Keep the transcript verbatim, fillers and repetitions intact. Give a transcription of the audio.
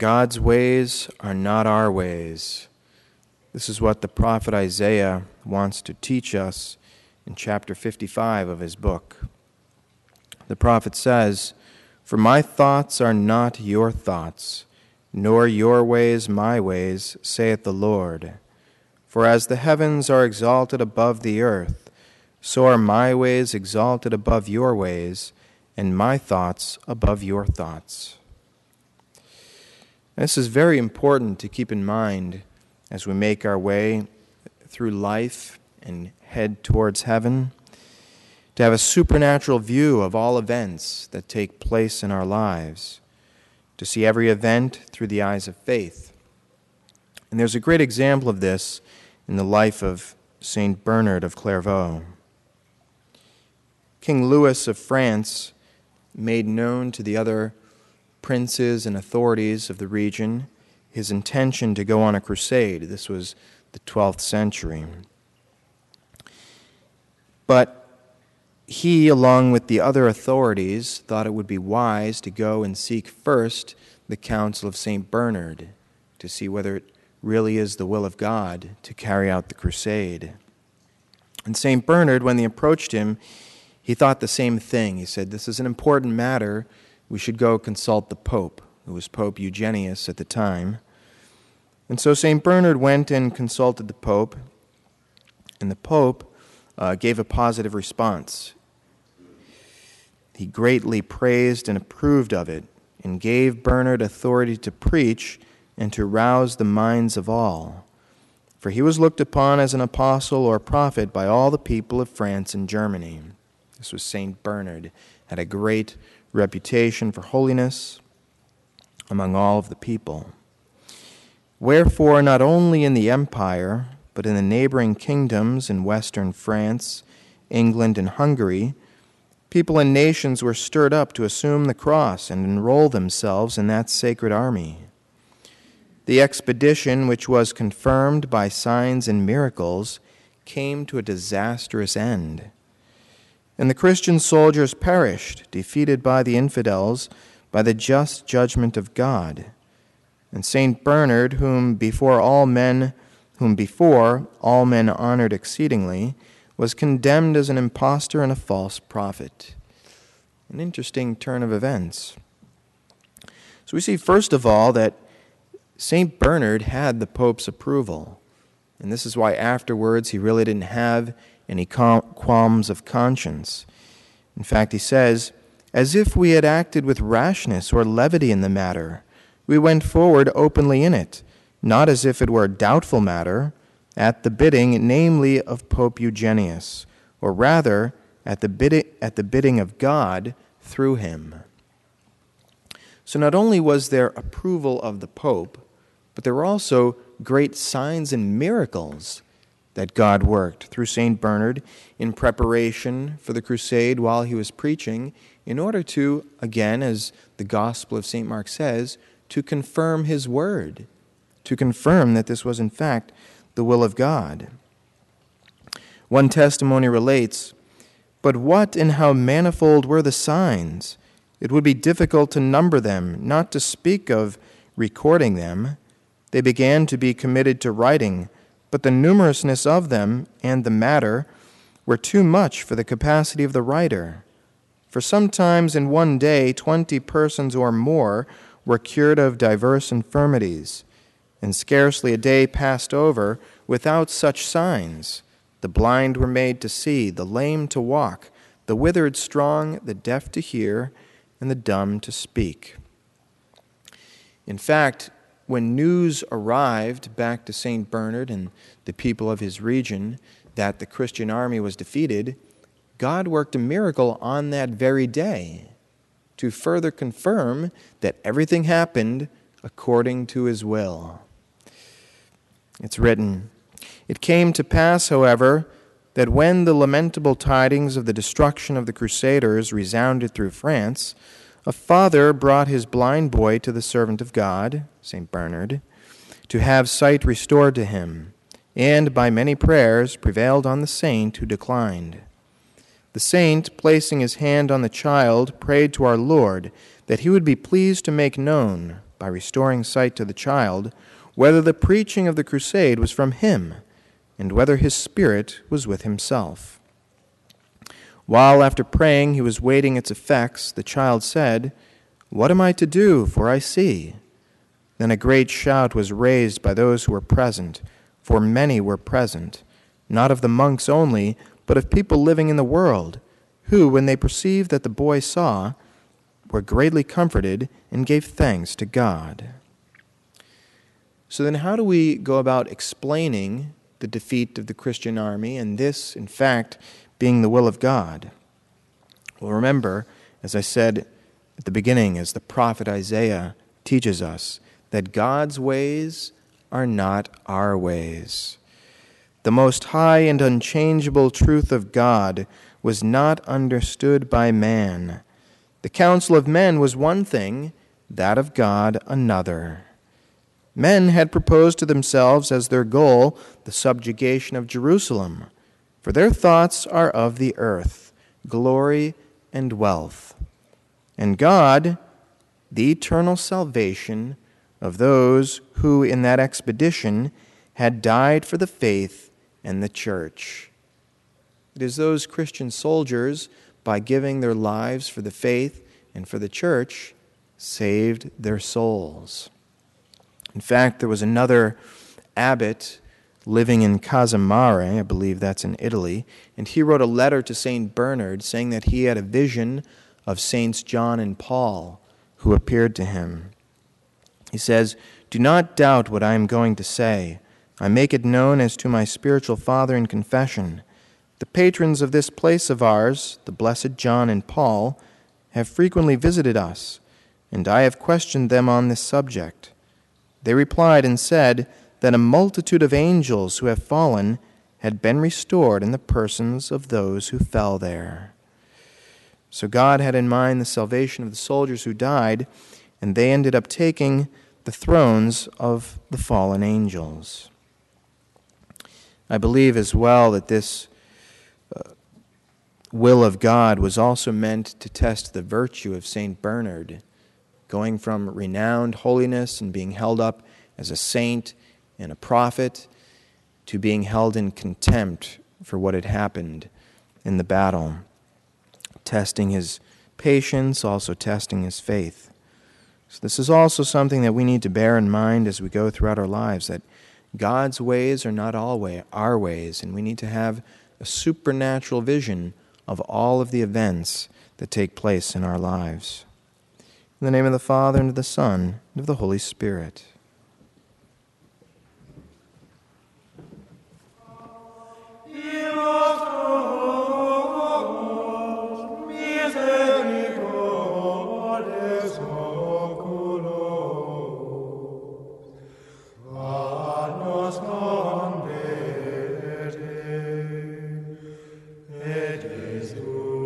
God's ways are not our ways. This is what the prophet Isaiah wants to teach us in chapter fifty-five of his book. The prophet says, "For my thoughts are not your thoughts, nor your ways my ways, saith the Lord. For as the heavens are exalted above the earth, so are my ways exalted above your ways, and my thoughts above your thoughts." This is very important to keep in mind as we make our way through life and head towards heaven, to have a supernatural view of all events that take place in our lives, to see every event through the eyes of faith. And there's a great example of this in the life of Saint Bernard of Clairvaux. King Louis of France made known to the other princes and authorities of the region his intention to go on a crusade. This was the twelfth century. But he, along with the other authorities, thought it would be wise to go and seek first the counsel of Saint Bernard to see whether it really is the will of God to carry out the crusade. And Saint Bernard, when they approached him, he thought the same thing. He said, "This is an important matter. We should go consult the Pope," who was Pope Eugenius at the time. And so Saint Bernard went and consulted the Pope, and the Pope uh, gave a positive response. He greatly praised and approved of it, and gave Bernard authority to preach and to rouse the minds of all. For he was looked upon as an apostle or prophet by all the people of France and Germany. This was Saint Bernard, had a great reputation for holiness among all of the people. Wherefore, not only in the empire, but in the neighboring kingdoms in western France, England, and Hungary, people and nations were stirred up to assume the cross and enroll themselves in that sacred army. The expedition, which was confirmed by signs and miracles, came to a disastrous end. And the Christian soldiers perished, defeated by the infidels, by the just judgment of God. And Saint Bernard, whom before all men, whom before all men honored exceedingly, was condemned as an impostor and a false prophet. An interesting turn of events. So we see, first of all, that Saint Bernard had the Pope's approval. And this is why afterwards he really didn't have any qualms of conscience. In fact, he says, "As if we had acted with rashness or levity in the matter, we went forward openly in it, not as if it were a doubtful matter, at the bidding, namely, of Pope Eugenius, or rather, at the, bid- at the bidding of God through him." So not only was there approval of the Pope, but there were also great signs and miracles that God worked through Saint Bernard in preparation for the crusade while he was preaching, in order to, again, as the Gospel of Saint Mark says, to confirm his word, to confirm that this was in fact the will of God. One testimony relates, "But what and how manifold were the signs! It would be difficult to number them, not to speak of recording them. They began to be committed to writing, but the numerousness of them and the matter were too much for the capacity of the writer. For sometimes in one day twenty persons or more were cured of diverse infirmities, and scarcely a day passed over without such signs. The blind were made to see, the lame to walk, the withered strong, the deaf to hear, and the dumb to speak." In fact, when news arrived back to Saint Bernard and the people of his region that the Christian army was defeated, God worked a miracle on that very day to further confirm that everything happened according to his will. It's written, "It came to pass, however, that when the lamentable tidings of the destruction of the Crusaders resounded through France, a father brought his blind boy to the servant of God, Saint Bernard, to have sight restored to him, and by many prayers prevailed on the saint, who declined. The saint, placing his hand on the child, prayed to our Lord that he would be pleased to make known, by restoring sight to the child, whether the preaching of the crusade was from him, and whether his spirit was with himself. While, after praying, he was waiting its effects, the child said, "What am I to do, for I see?" Then a great shout was raised by those who were present, for many were present, not of the monks only, but of people living in the world, who, when they perceived that the boy saw, were greatly comforted and gave thanks to God. So then how do we go about explaining the defeat of the Christian army, and this, in fact, being the will of God? Well, remember, as I said at the beginning, as the prophet Isaiah teaches us, that God's ways are not our ways. The most high and unchangeable truth of God was not understood by man. The counsel of men was one thing, that of God another. Men had proposed to themselves as their goal the subjugation of Jerusalem, for their thoughts are of the earth, glory and wealth. And God, the eternal salvation of those who in that expedition had died for the faith and the church. It is those Christian soldiers, by giving their lives for the faith and for the church, saved their souls. In fact, there was another abbot living in Casamare, I believe that's in Italy, and he wrote a letter to Saint Bernard saying that he had a vision of Saints John and Paul who appeared to him. He says, "Do not doubt what I am going to say. I make it known as to my spiritual father in confession. The patrons of this place of ours, the blessed John and Paul, have frequently visited us, and I have questioned them on this subject. They replied and said that a multitude of angels who have fallen had been restored in the persons of those who fell there." So God had in mind the salvation of the soldiers who died, and they ended up taking the thrones of the fallen angels. I believe as well that this uh, will of God was also meant to test the virtue of Saint Bernard, going from renowned holiness and being held up as a saint and a prophet to being held in contempt for what had happened in the battle, testing his patience, also testing his faith. So this is also something that we need to bear in mind as we go throughout our lives, that God's ways are not always our ways, and we need to have a supernatural vision of all of the events that take place in our lives. In the name of the Father, and of the Son, and of the Holy Spirit. Et is tu